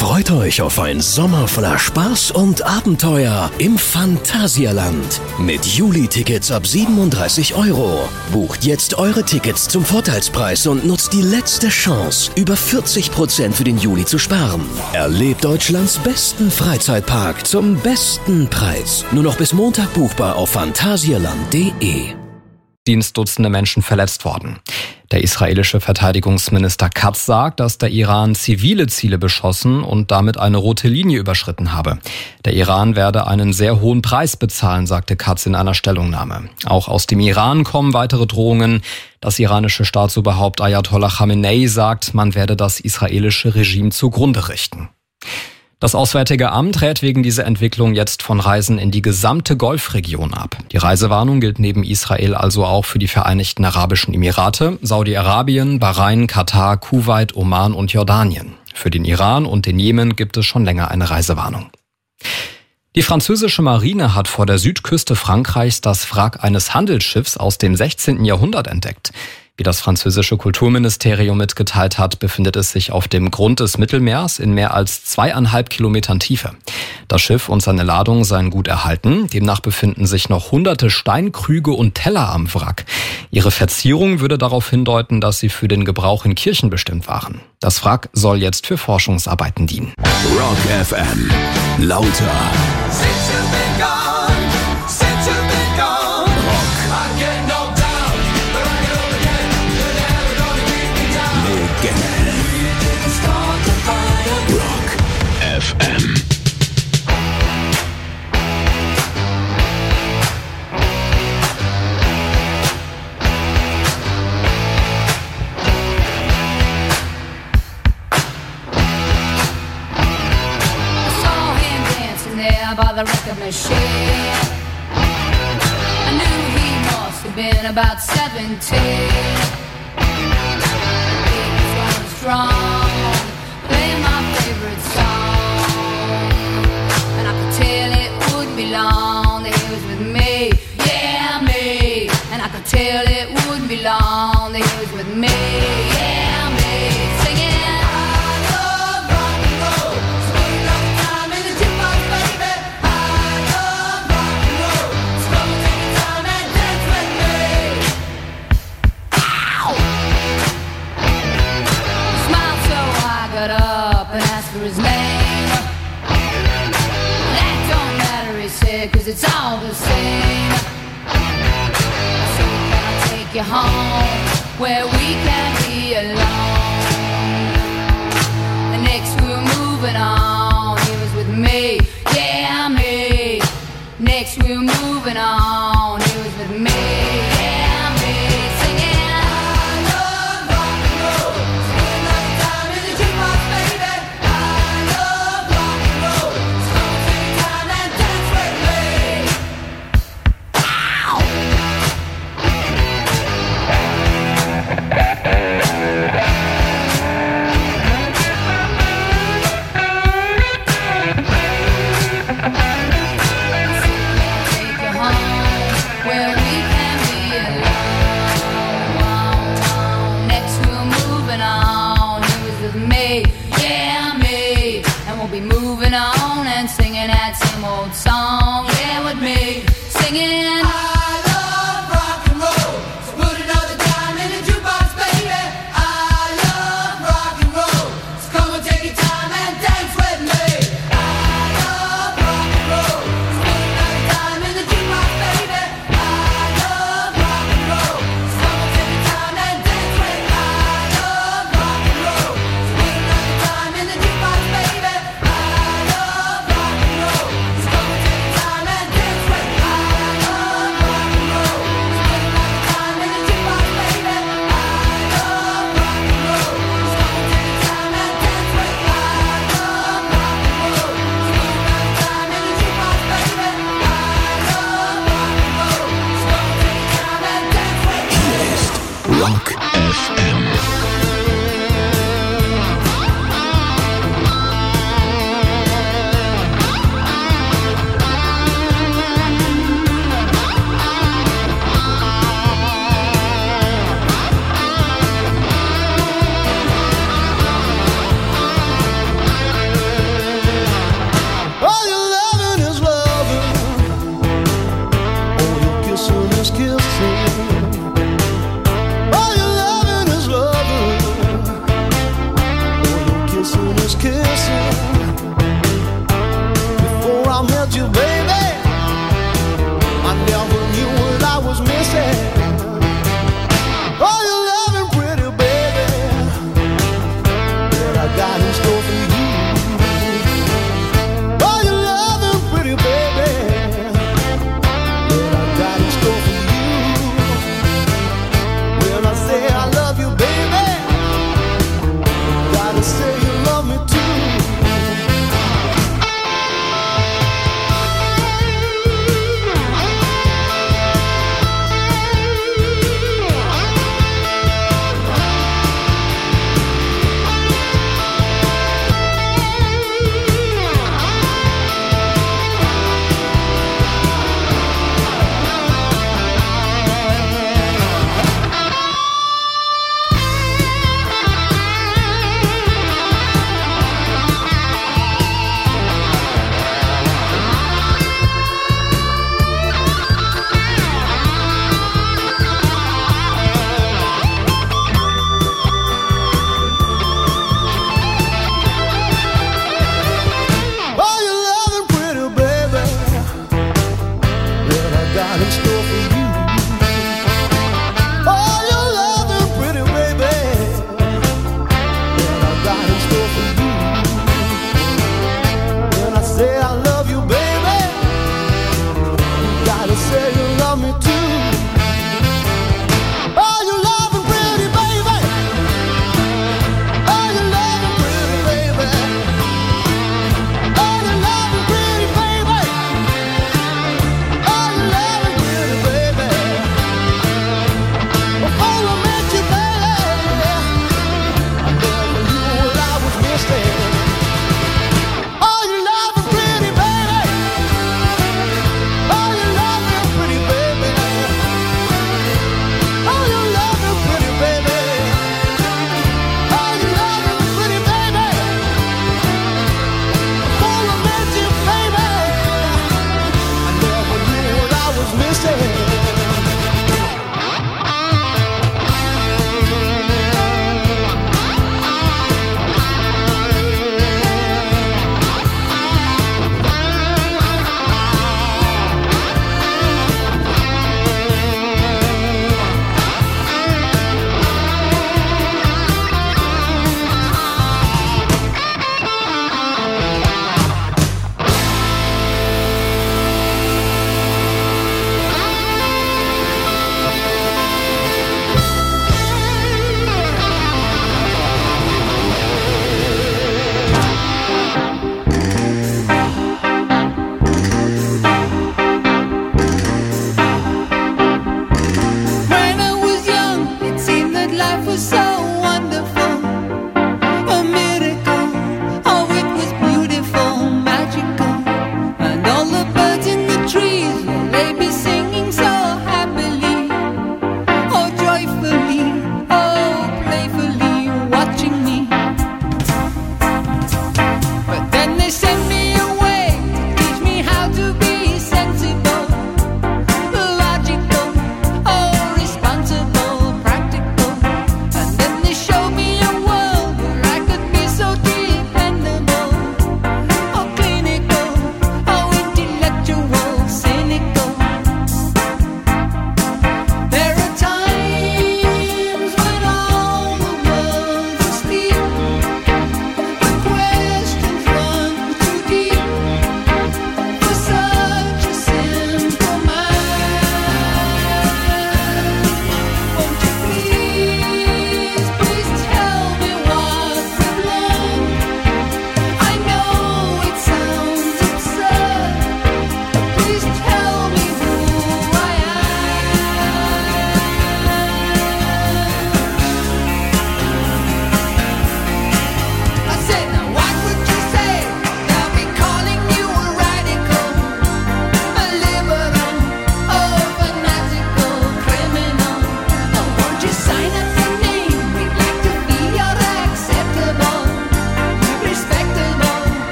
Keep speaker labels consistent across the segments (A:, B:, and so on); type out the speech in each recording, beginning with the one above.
A: Freut euch auf ein Sommer voller Spaß und Abenteuer im Phantasialand. Mit Juli-Tickets ab 37 €. Bucht jetzt eure Tickets zum Vorteilspreis und nutzt die letzte Chance, über 40% für den Juli zu sparen. Erlebt Deutschlands besten Freizeitpark zum besten Preis. Nur noch bis Montag buchbar auf phantasialand.de.
B: Dutzende Menschen verletzt worden. Der israelische Verteidigungsminister Katz sagt, dass der Iran zivile Ziele beschossen und damit eine rote Linie überschritten habe. Der Iran werde einen sehr hohen Preis bezahlen, sagte Katz in einer Stellungnahme. Auch aus dem Iran kommen weitere Drohungen. Das iranische Staatsoberhaupt Ayatollah Khamenei sagt, man werde das israelische Regime zugrunde richten. Das Auswärtige Amt rät wegen dieser Entwicklung jetzt von Reisen in die gesamte Golfregion ab. Die Reisewarnung gilt neben Israel also auch für die Vereinigten Arabischen Emirate, Saudi-Arabien, Bahrain, Katar, Kuwait, Oman und Jordanien. Für den Iran und den Jemen gibt es schon länger eine Reisewarnung. Die französische Marine hat vor der Südküste Frankreichs das Wrack eines Handelsschiffs aus dem 16. Jahrhundert entdeckt. Wie das französische Kulturministerium mitgeteilt hat, befindet es sich auf dem Grund des Mittelmeers in mehr als 2,5 Kilometern Tiefe. Das Schiff und seine Ladung seien gut erhalten. Demnach befinden sich noch hunderte Steinkrüge und Teller am Wrack. Ihre Verzierung würde darauf hindeuten, dass sie für den Gebrauch in Kirchen bestimmt waren. Das Wrack soll jetzt für Forschungsarbeiten dienen.
A: Rock FM. Lauter. FM.
C: By the record machine, I knew he must have been about 17. He was going strong, playing my favorite song, and I could tell it wouldn't be long that he was with me, yeah me. And I could tell it wouldn't be long that he was with me, yeah me. Singing. His name. That don't matter, he said, 'cause it's all the same. So can I take you home where we can be alone? The next we were moving on, he was with me, yeah me. Next we were moving on, he was with me, yeah me. Singing. Moving on and singing that same old song, yeah, with me, singing. I love rock and roll, so put another dime in the jukebox, baby. I love rock and roll, so come and take your time and dance with me. I love rock and roll, so put another dime in the jukebox, baby. I love rock and roll, so come and take your time and dance with me. I love rock and roll, so put another dime in the jukebox, baby. I love rock and roll, so come and take your time and dance with me. I love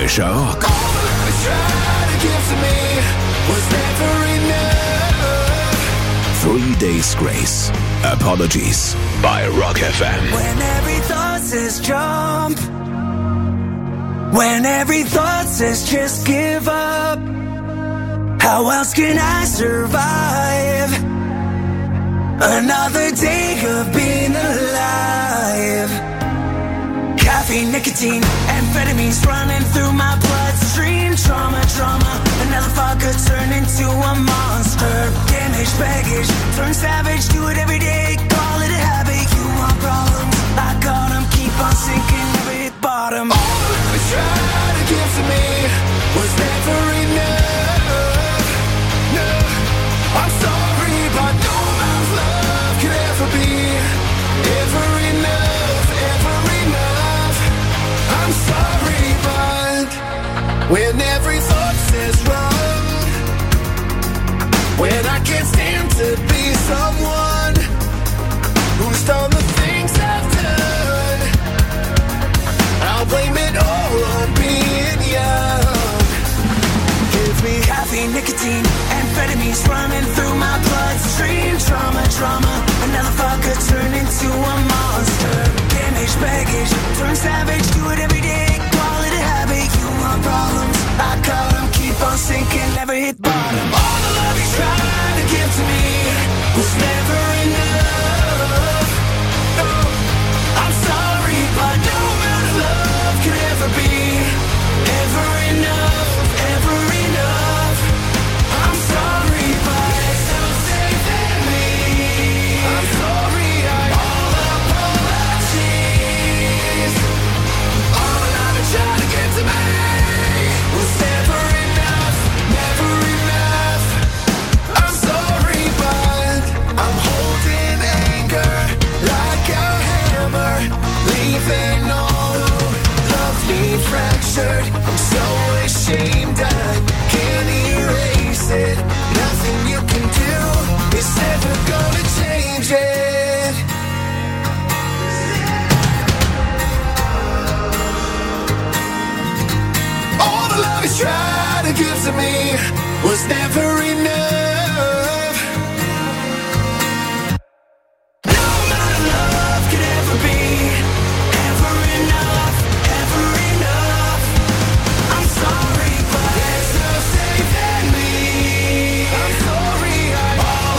A: Frischer Rock. 3 Days Grace. Apologies bei Rock FM.
D: When every thought says jump, when every thought says just give up, how else can I survive another day of being alive? Caffeine, nicotine, amphetamines running through my bloodstream. Trauma, another fucker turn into a monster. Damage, baggage, turn savage, do it every day, call it a habit. You want problems, I got them, keep on sinking, never hit bottom. All that we tried to give to me was never enough. No, I'm sorry, but no amount of love could ever be ever enough, ever enough. I'm sorry, but when every thought says run, when I can't stand to be someone who's done the things I've done, I'll blame it all on being young. Give me caffeine, nicotine, amphetamines running through my bloodstream. Trauma, another fucker turn into a monster. Damage, baggage, turn savage, do it every day, call it a habit. You want problems, I got them, keep on sinking, never hit bottom. All the love you tried to give to me was never enough. No, I'm sorry, but no amount of love could ever be ever enough, ever enough. I'm sorry, but it's no safe than me. I'm sorry, all apologies. All the love you tried to give to me was never enough, never enough. I'm sorry, but I'm holding anger like a hammer, leaving all who love me fractured. I'm so ashamed I can't erase it. Nothing you can do is ever gonna change it. All the love you tried to give to me was never enough. No amount of love could ever be ever enough, ever enough. I'm sorry, but there's no saving me. I'm sorry, all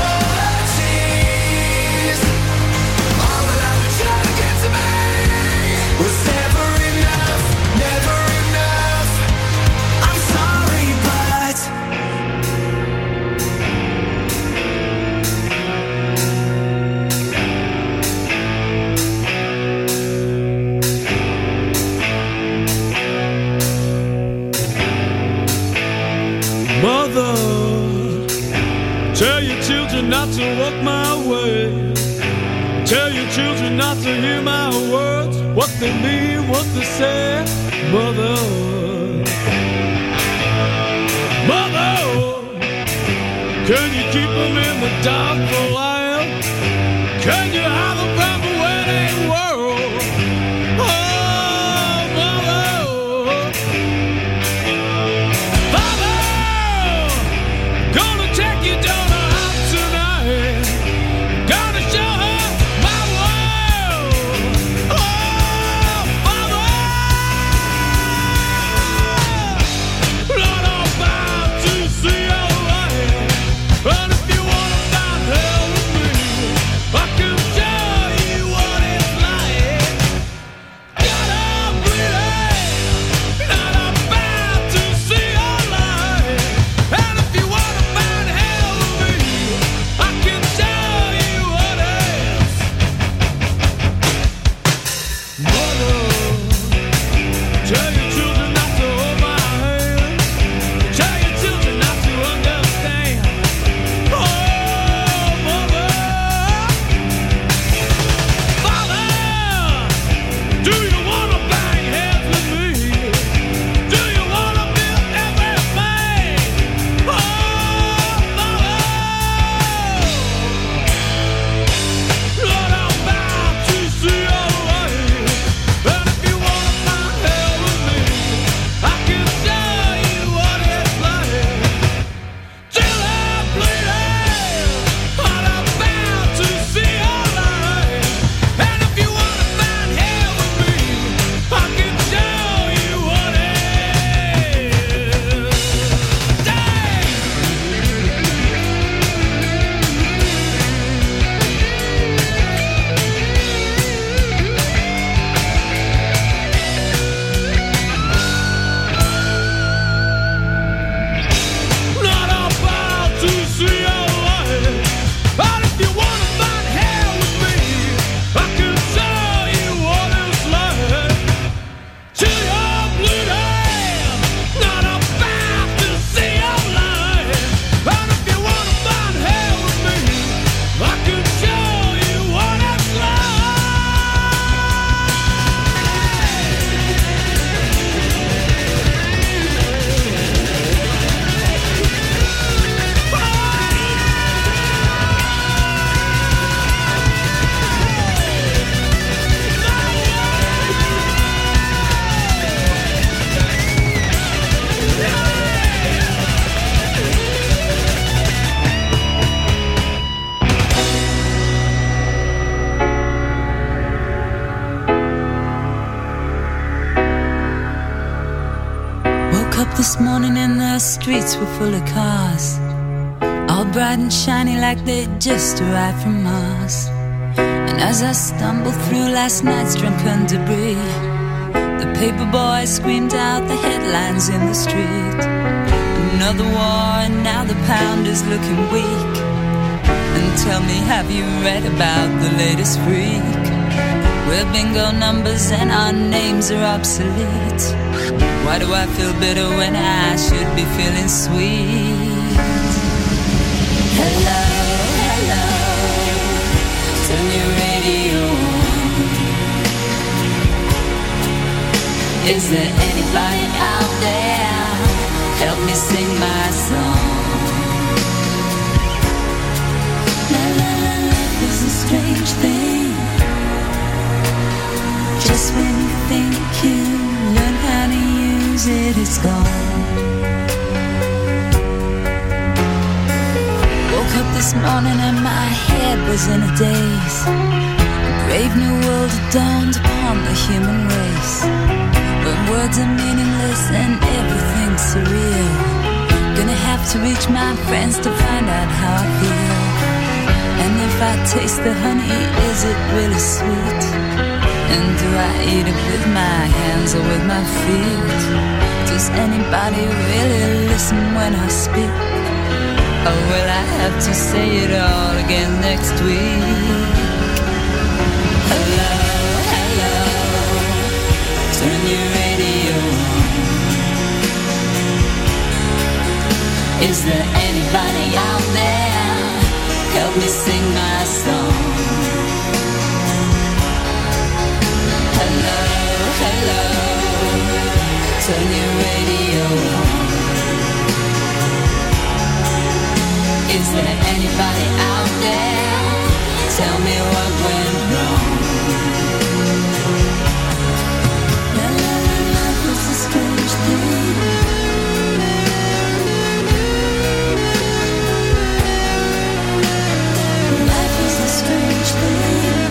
D: apologies. All the love you tried to give to me was never enough, never enough. I'm sorry, but
E: Mother, tell your children not to walk my way. Tell your children not to hear my words, what they mean, what they say. Mother, Mother, can you keep them in the dark for a while? Can you hide them from the wedding world? Oh, Mother, Father, gonna take your daughter out tonight. Gonna show her my world. Oh, Father, Lord, I'm bound to see your light. And if you wanna find hell with
F: up this morning and the streets were full of cars, all bright and shiny like they'd just arrived from Mars. And as I stumbled through last night's drunken debris, the paper boy screamed out the headlines in the street. Another war and now the pound is looking weak. And tell me, have you read about the latest freak? We're bingo numbers and our names are obsolete. Why do I feel bitter when I should be feeling sweet? Hello, hello, turn your radio on. Is there anybody out there? Help me sing my song. Life is a strange thing. Just when you think you learn how to use it, it's gone. Woke up this morning and my head was in a daze. A brave new world had dawned upon the human race. When words are meaningless and everything's surreal, gonna have to reach my friends to find out how I feel. And if I taste the honey, is it really sweet? And do I eat it with my hands or with my feet? Does anybody really listen when I speak? Or will I have to say it all again next week? Hello, hello, turn your radio on. Is there anybody out there? Help me sing my song. Hello, hello, turn your radio on. Is there anybody out there? Tell me what went wrong. Life is a strange thing. Life is a strange thing.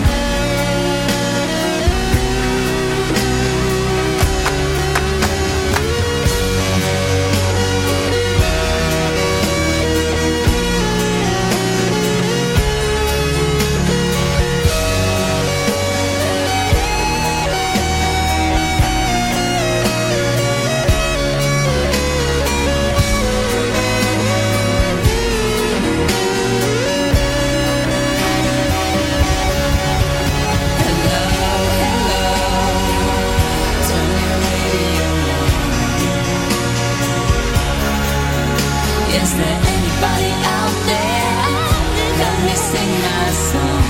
F: Is there anybody out there? Help me sing my song.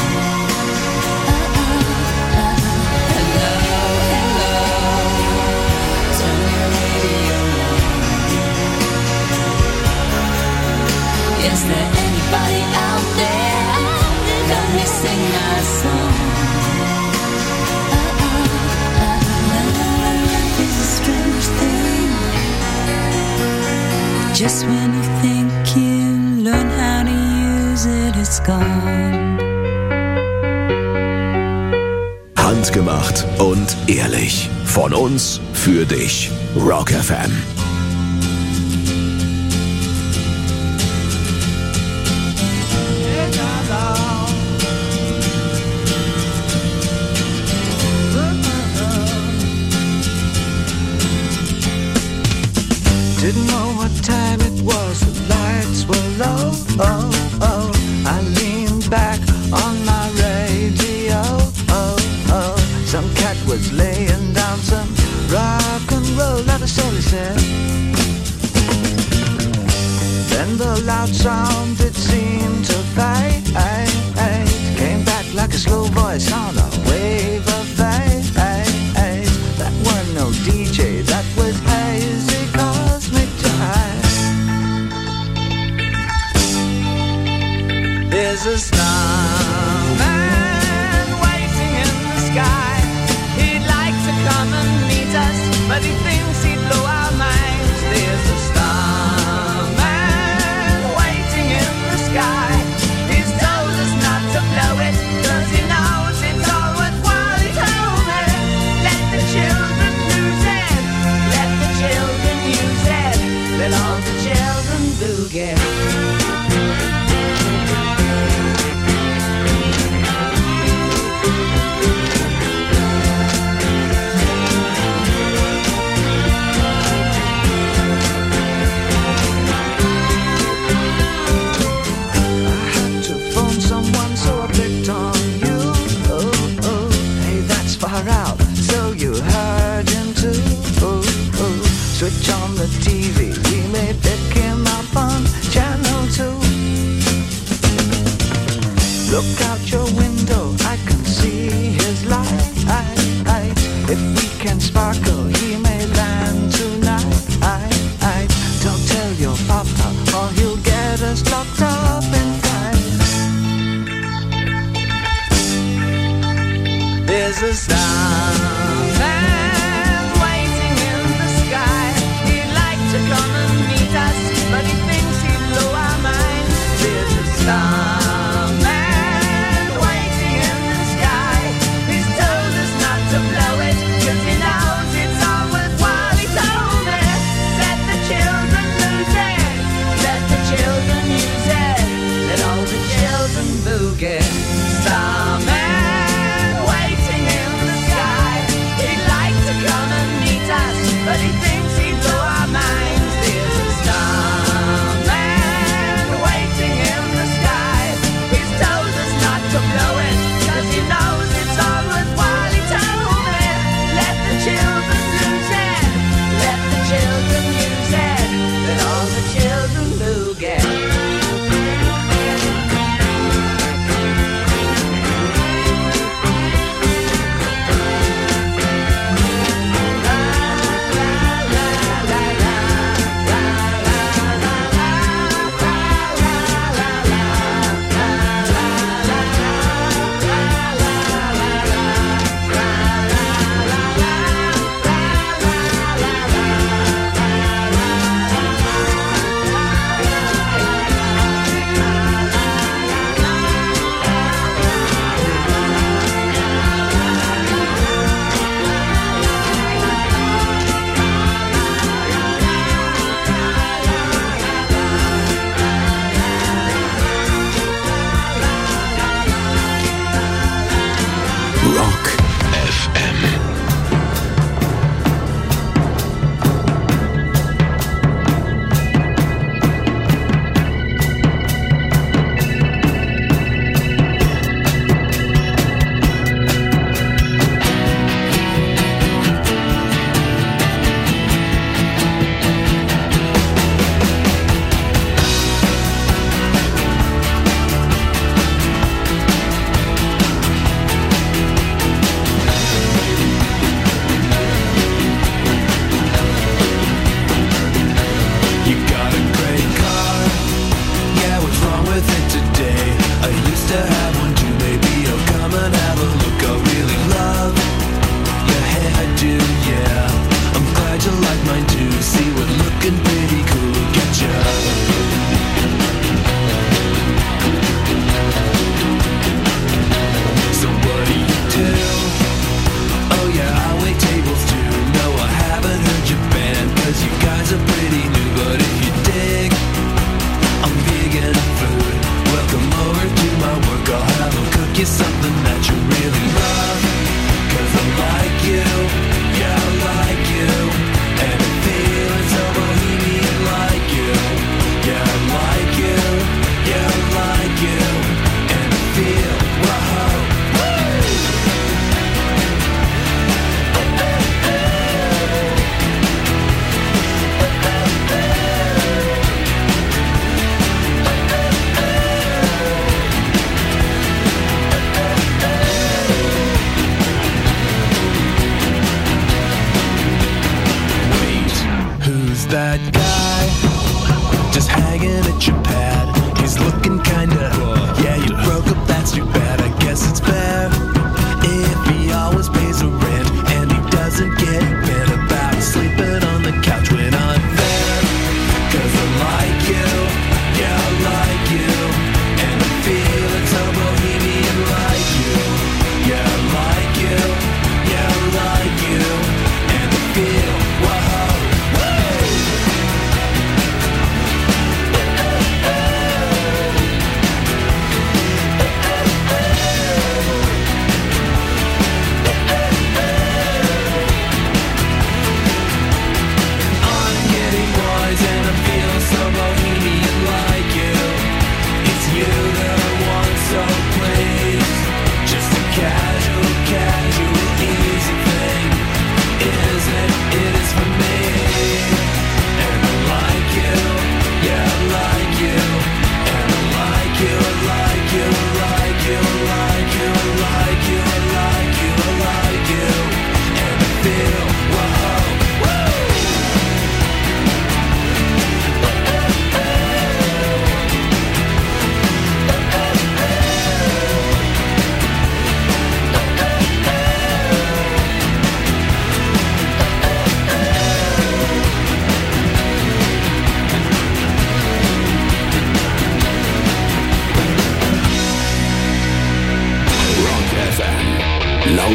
F: Hello, hello, turn your radio on. Is there anybody out there? Help me sing my song. Life is a strange thing. Just when you think you learn how to use it, it's gone.
A: Handgemacht und ehrlich. Von uns für dich. Rock FM.
G: Didn't know what time it was, the lights were low. Oh, oh. I leaned back on my radio. Oh, oh. Some cat was laying down some rock and roll, like a soul said. Then the loud sound, it seemed to fade. Came back like a slow voice on a wave of fade. That wasn't no DJ, that was hazy cosmic jive. There's a starman waiting in the sky. He'd like to come and meet us, but he thinks he'd blow our minds. There's a starman waiting in the sky. He's told us not to blow it, 'cause he knows it's all worthwhile. He told me, let the children use it, let the children use it. boogie. Out, so you heard him too. Switch on the TV, we may pick him up on channel 2. Look out your window, I can see his light. If we can sparkle, he may land tonight. Don't tell your papa, or he'll get us locked up inside. There's a starman waiting in the sky. He'd like to come and meet us, but he thinks he'd blow our minds. There's a starman waiting in the sky. He's told us not to blow it, 'cause he knows it's all worthwhile. He told me, let the children lose it, let the children use it, let all the children boogie. Starman but he thinks he'd blow our minds. There's a starman waiting in the sky. He's told us not to blow it, 'cause he knows it's all worthwhile. He told me, let the children lose it, let the children use it, let all the children boogie.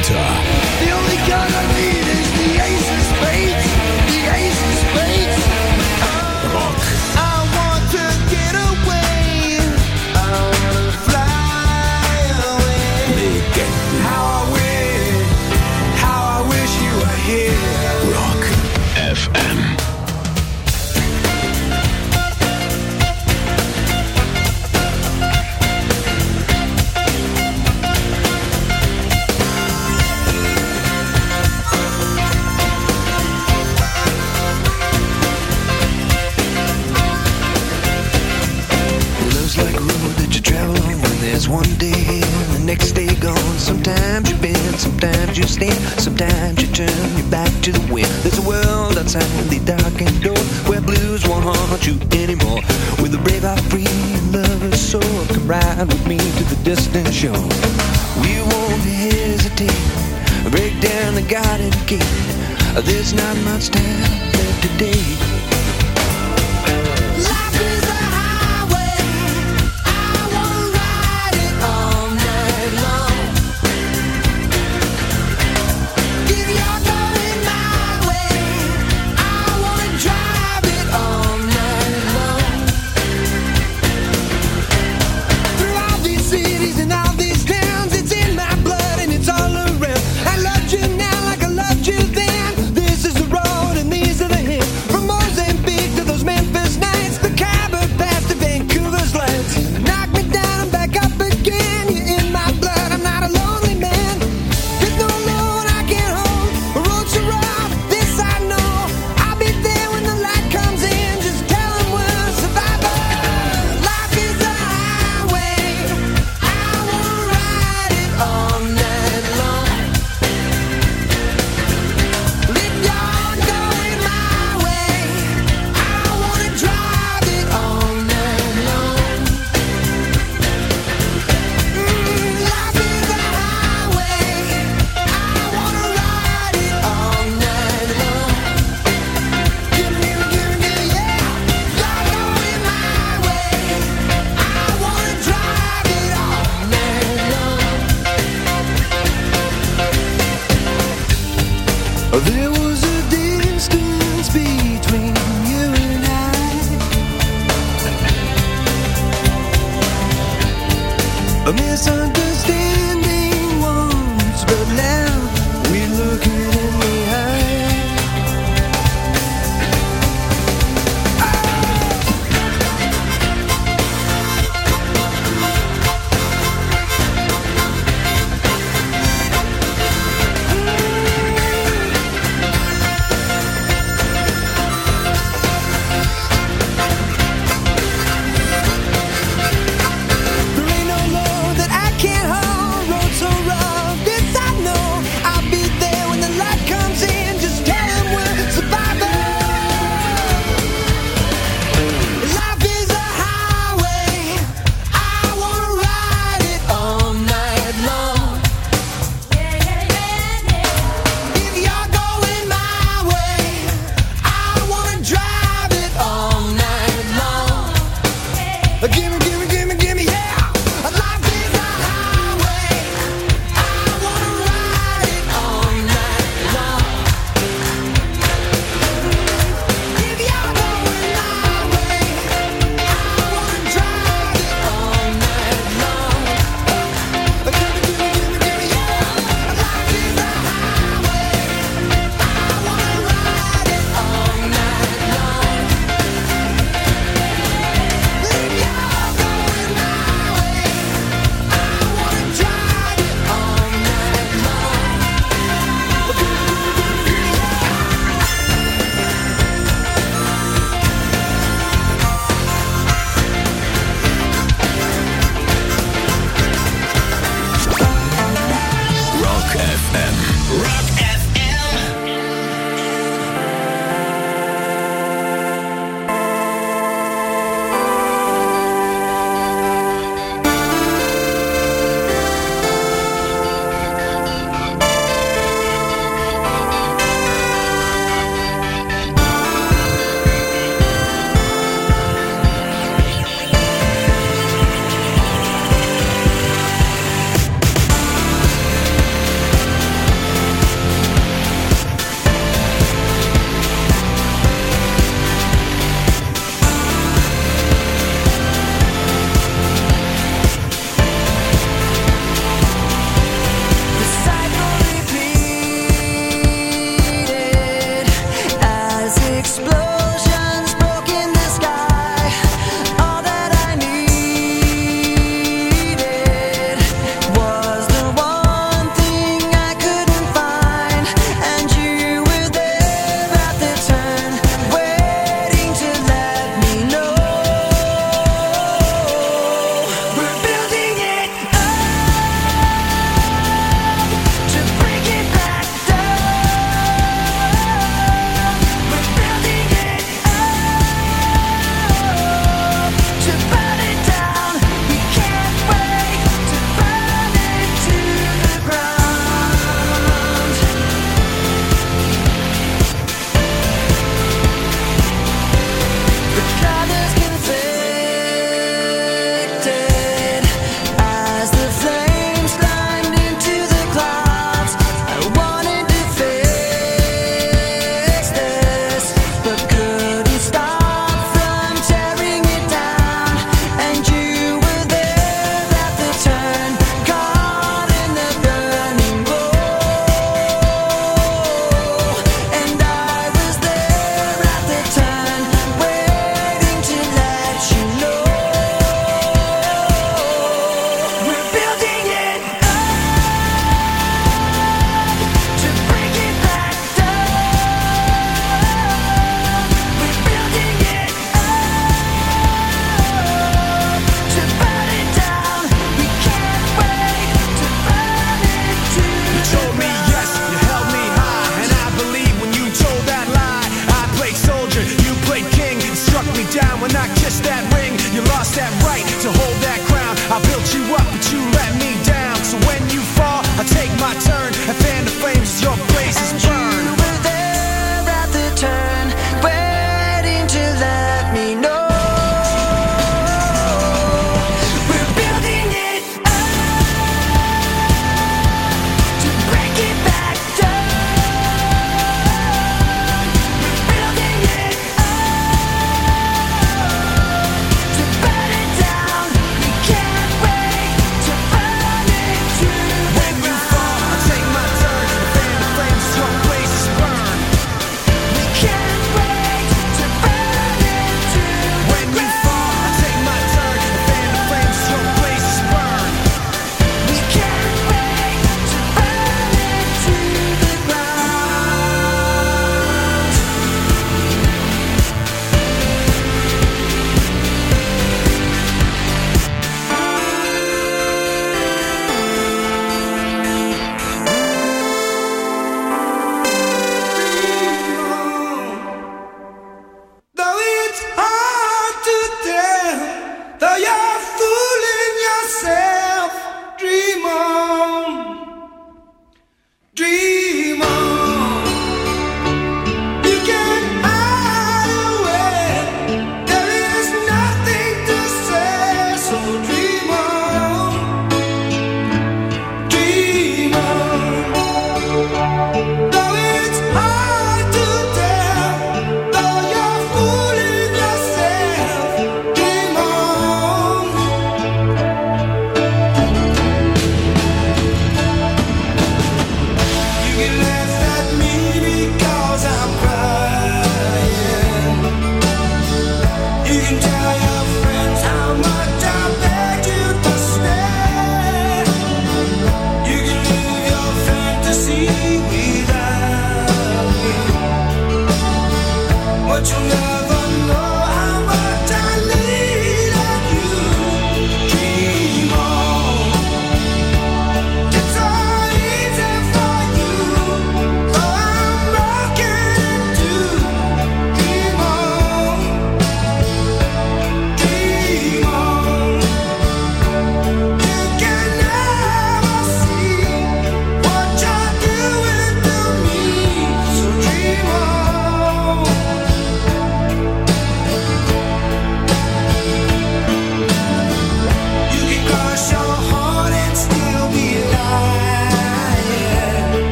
A: Kilometer.
D: The only gun I need is the ace of spades. The ace of spades.
A: Rock.
D: I want to get away. I want to fly away.
A: Legenden.
D: How I wish you were here.
A: Rock FM.
G: Love's like a road that you travel on when there's one day here and the next day gone. Sometimes you bend, sometimes you stand, sometimes you turn your back to the wind. There's a world outside the darkened door where blues won't haunt you anymore. With a brave heart free and lover's soul, come ride with me to the distant shore. We won't hesitate, break down the garden gate. There's not much time left today.
D: Life is a highway. I wanna ride it all night long. If you're going my way, I wanna drive it all night long. Through all these cities and all these towns, it's in my blood and it's all around. I loved you now like I loved you then. This is the road and these are the hills. From most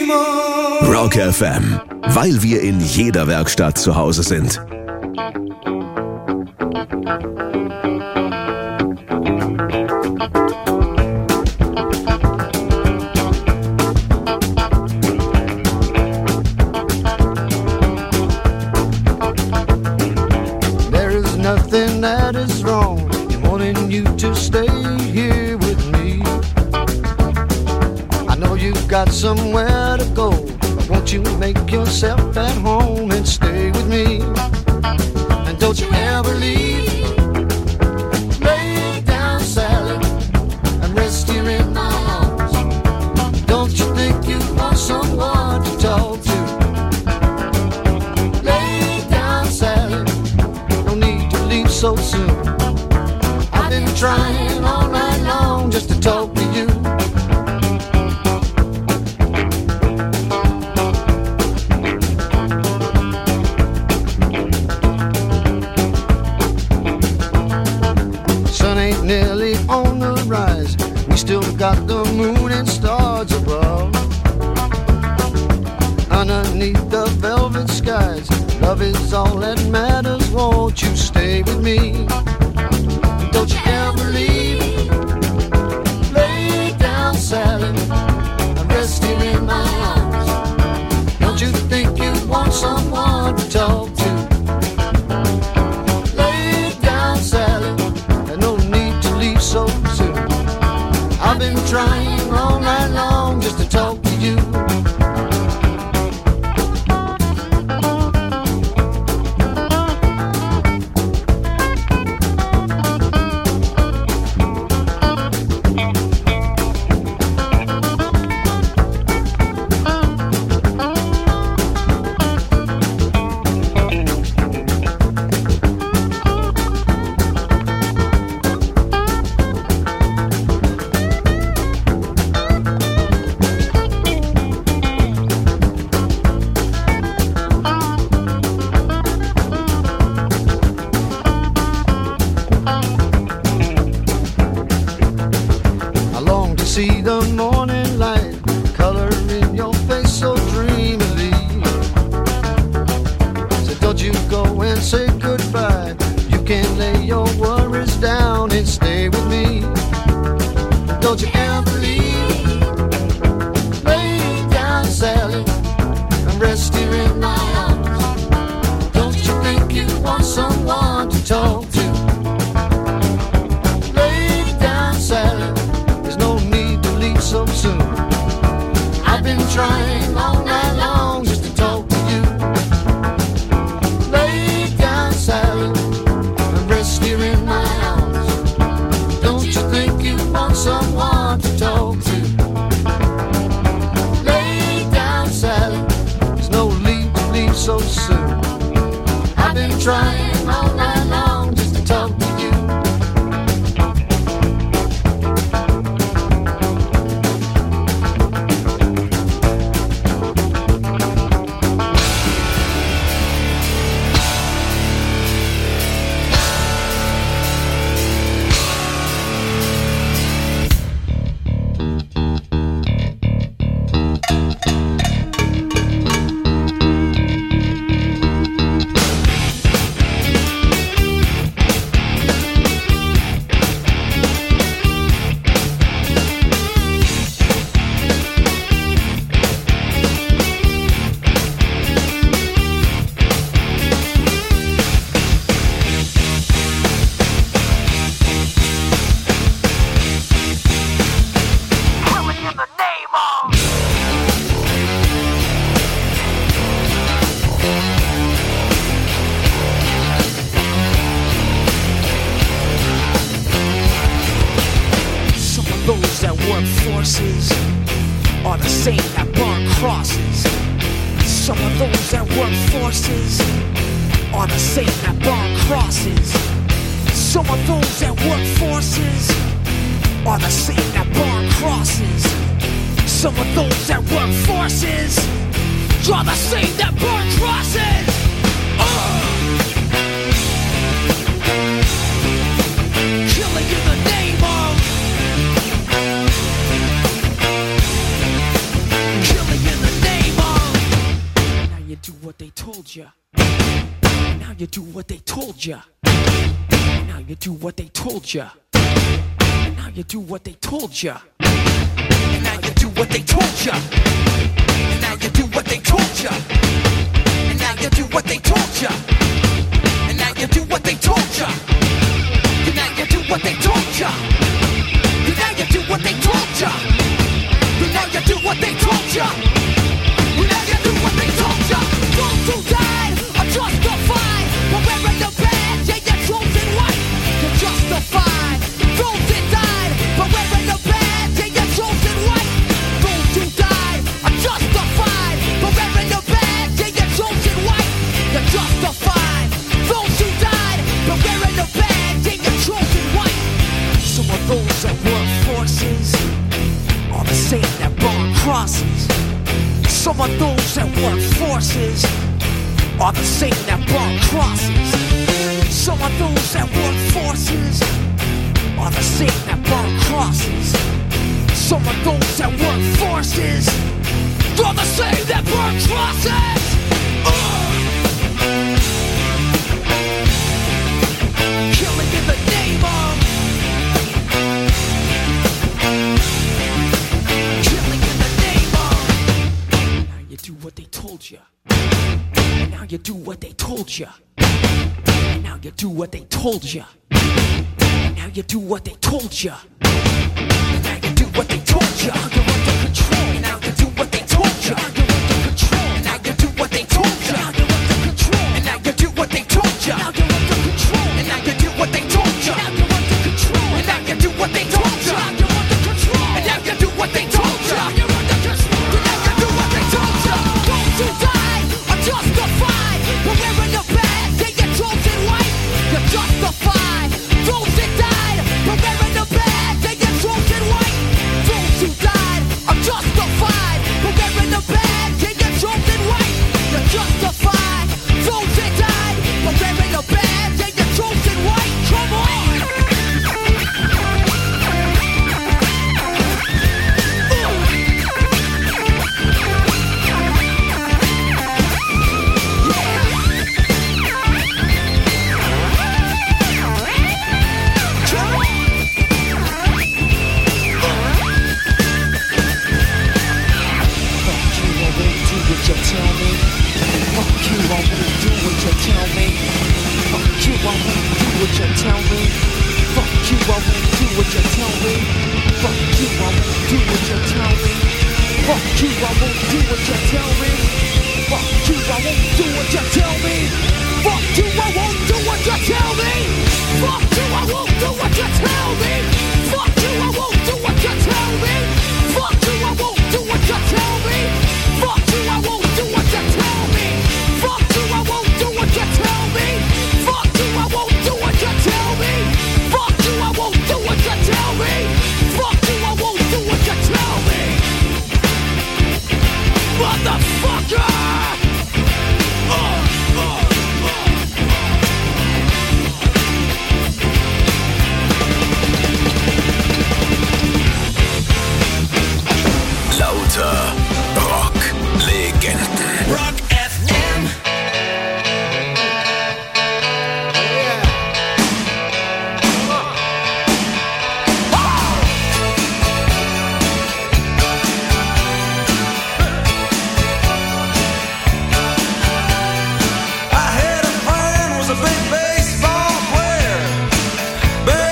H: Rock FM, weil wir in jeder Werkstatt zu Hause sind.
I: There is nothing that is wrong in wanting you to stay here with me. I know you've got somewhere to go, but won't you make yourself at home and stay with me? And don't you ever leave. Lay down, Sally, and rest here in my arms. Don't you think you want someone to talk to? Lay down, Sally, no need to leave so soon. I've been trying all night long just to talk to you. Sun ain't nearly on the rise. We still got the moon and stars above. Underneath the velvet skies, love is all that matters. Won't you stay with me? Don't you ever leave. Lay down, Sally, and rest here in my arms. Don't you think you want someone to talk to? Lay down, Sally, and no need to leave so soon. I've been trying all night long just to talk to you. I long to see the morning light, color in your face so dreamily. So don't you go and say goodbye. You can lay your worries down and stay with me. Don't you ever leave. Lay down, Sally, and rest here in my arms. Don't you think you want someone to talk to? Lay down, Sally, there's no need to leave so soon. I've been trying all night long just to talk to you. Lay down, Sally, and rest here in my arms. Don't you think you want someone to talk to? Lay down, Sally, there's no need to leave so soon. I've been trying all night long just to talk to you.
J: Those that work forces are the same that burn crosses. Some of those that work forces are the same that burn crosses. Some of those that work forces are the same that burn crosses. Some of those that work forces are the same that burn crosses. Killing in the name of. Killing in the name told you. And now you do what they told you. And now you do what they told you. And now you do what they told you. And now you do what they told you. And now you do what they told you. And now you do what they told you. And now you do what they told you. And now you do what they told you. And now you do what they told you. And now you do what they told you. And now you do what they told you. Those who died are justified for wearing the badge and your chosen white. You're justified. Those that died for wearing the badge and your chosen white. Those who died are justified for wearing the badge and your chosen white. You're justified. Those who died for wearing the badge and your chosen white. Some of those that work forces are the same that burn crosses. Some of those that work forces are the same that burn crosses. Some of those that work forces are the same that burn crosses. Some of those that work forces are the same that burn crosses. Killing in the name of. Killing in the name of. Now you do what they told you. And now you do what they told you. And now you do what they told you. And now you do what they told you. And now you do what they told you. You're under control. And now you do what they told you. You're under control. And now you do what they told you. You're under control. And now you do what they told you. You're under control. And now you do what they told you. You're under control. And now you do what they told you. You're under control. And now you do what they told you. You're under control. And now you do what they told you. Those who died are justified for wearing the badge and your chosen white. You're justified. Those that died for wearing the badge and your chosen white. Those who died are justified for wearing the badge and your chosen white. You're justified. Those that died for wearing the badge and your chosen white. Come on.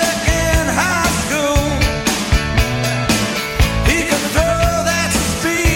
K: He could throw that speed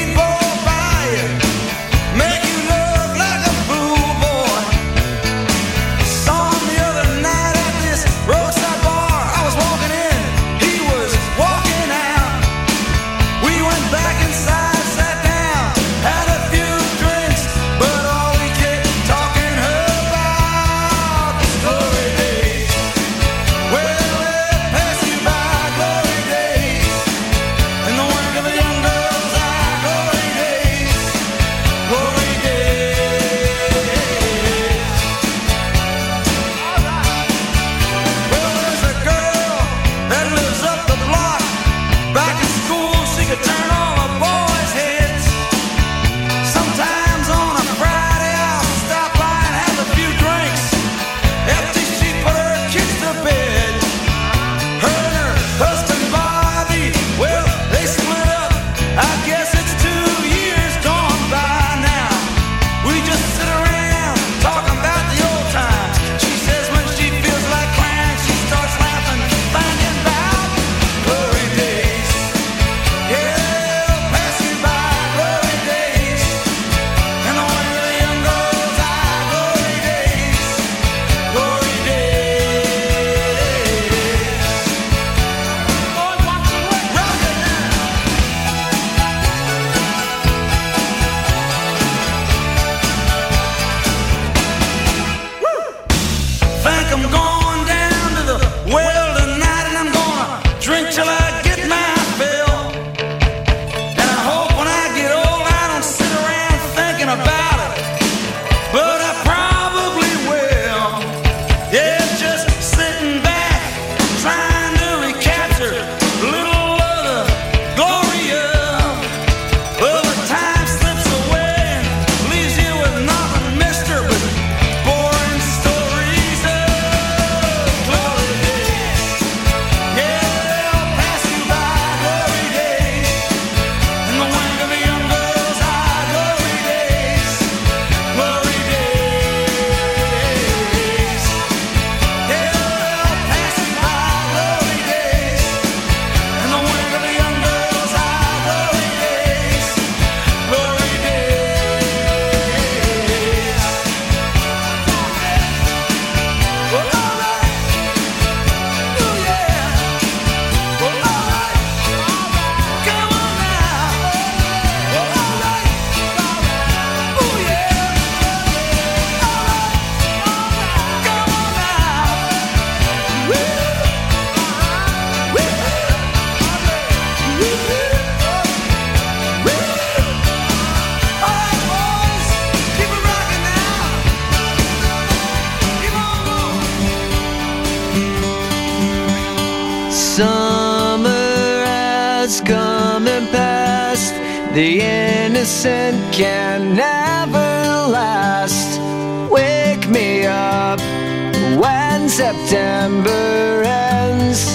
G: The innocent can never last. Wake me up when September ends.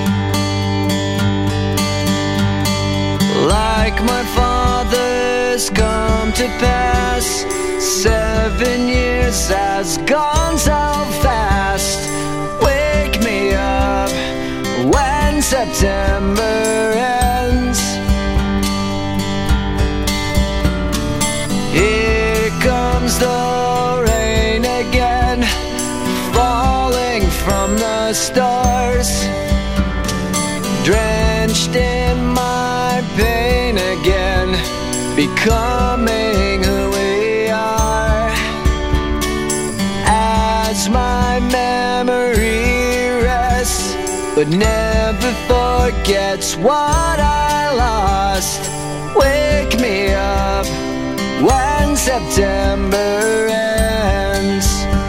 G: Like my father's come to pass, 7 years has gone so fast. Wake me up when September ends. Here comes the rain again, falling from the stars, drenched in my pain again, becoming who we are. As my memory rests, but never forgets what I lost. Wake me up when September ends.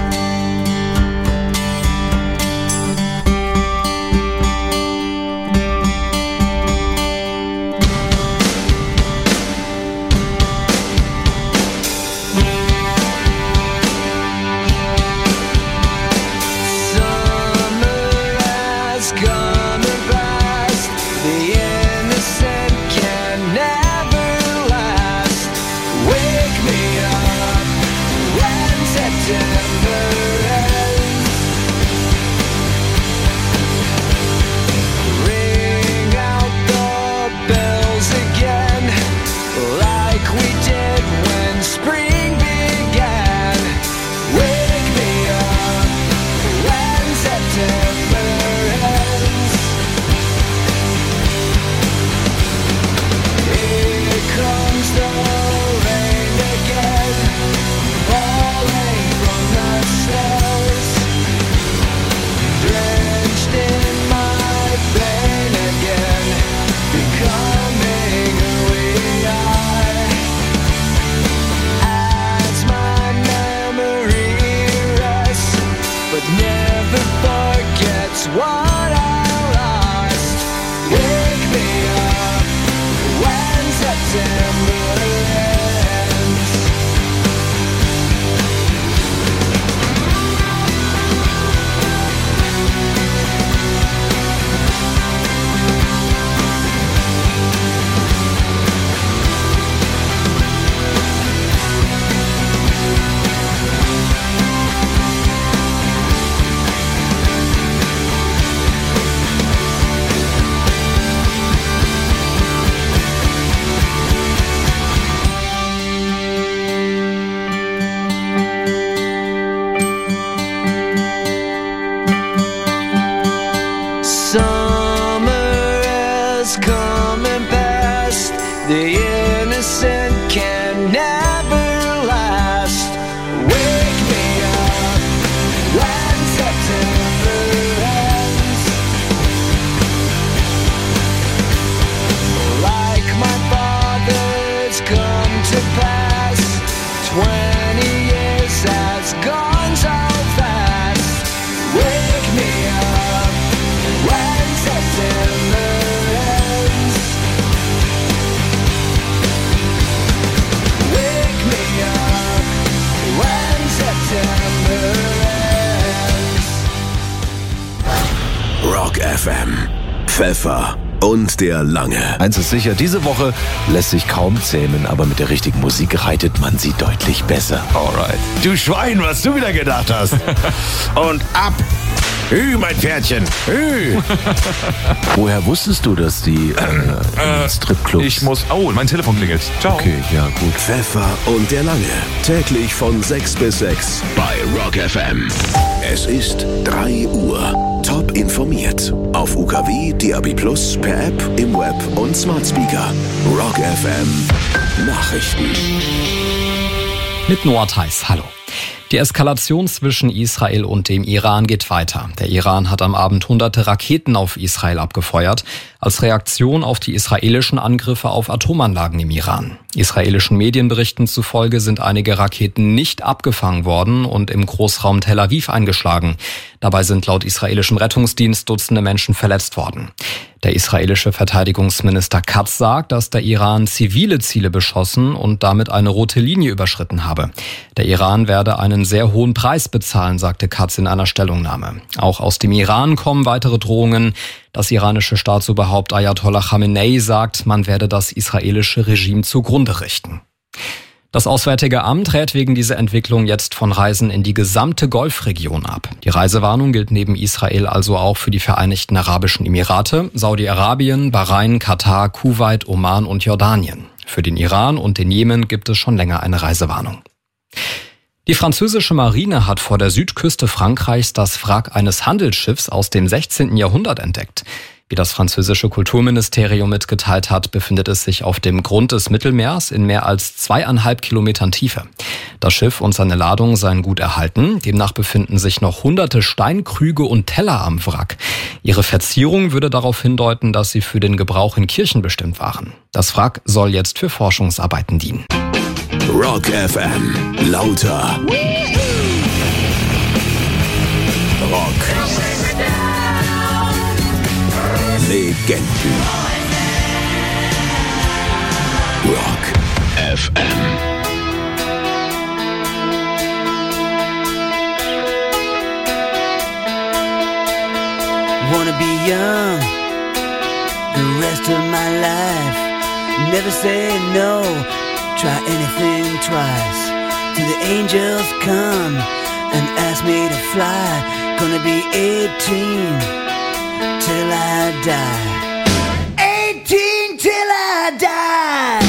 H: FM. Pfeffer und der Lange.
K: Eins ist sicher, diese Woche lässt sich kaum zähmen, aber mit der richtigen Musik reitet man sie deutlich besser.
L: Alright. Du Schwein, was du wieder gedacht hast. Und ab. Hü, mein Pferdchen. Hü.
K: Woher wusstest du, dass die Stripclubs...
L: Ich muss... Oh, mein Telefon klingelt. Ciao.
K: Okay, ja, gut.
H: Pfeffer und der Lange. Täglich von 6 bis 6 bei Rock FM. Es ist 3 Uhr. Top informiert. Auf UKW, DAB+, per App, im Web und Smart Speaker. Rock FM Nachrichten.
B: Mit Noah Theis, hallo. Die Eskalation zwischen Israel und dem Iran geht weiter. Der Iran hat am Abend hunderte Raketen auf Israel abgefeuert, als Reaktion auf die israelischen Angriffe auf Atomanlagen im Iran. Israelischen Medienberichten zufolge sind einige Raketen nicht abgefangen worden und im Großraum Tel Aviv eingeschlagen. Dabei sind laut israelischem Rettungsdienst Dutzende Menschen verletzt worden. Der israelische Verteidigungsminister Katz sagt, dass der Iran zivile Ziele beschossen und damit eine rote Linie überschritten habe. Der Iran werde einen sehr hohen Preis bezahlen, sagte Katz in einer Stellungnahme. Auch aus dem Iran kommen weitere Drohungen. Das iranische Staatsoberhaupt Ayatollah Khamenei sagt, man werde das israelische Regime zugrunde richten. Das Auswärtige Amt rät wegen dieser Entwicklung jetzt von Reisen in die gesamte Golfregion ab. Die Reisewarnung gilt neben Israel also auch für die Vereinigten Arabischen Emirate, Saudi-Arabien, Bahrain, Katar, Kuwait, Oman und Jordanien. Für den Iran und den Jemen gibt es schon länger eine Reisewarnung. Die französische Marine hat vor der Südküste Frankreichs das Wrack eines Handelsschiffs aus dem 16. Jahrhundert entdeckt. Wie das französische Kulturministerium mitgeteilt hat, befindet es sich auf dem Grund des Mittelmeers in mehr als 2,5 Kilometern Tiefe. Das Schiff und seine Ladung seien gut erhalten. Demnach befinden sich noch hunderte Steinkrüge und Teller am Wrack. Ihre Verzierung würde darauf hindeuten, dass sie für den Gebrauch in Kirchen bestimmt waren. Das Wrack soll jetzt für Forschungsarbeiten dienen.
H: Rock FM. Lauter. Rock. Legenden. Rock FM.
M: Wanna be young the rest of my life. Never say no. Try anything twice. Till the angels come and ask me to fly. Gonna be 18 till I die. 18 till I die.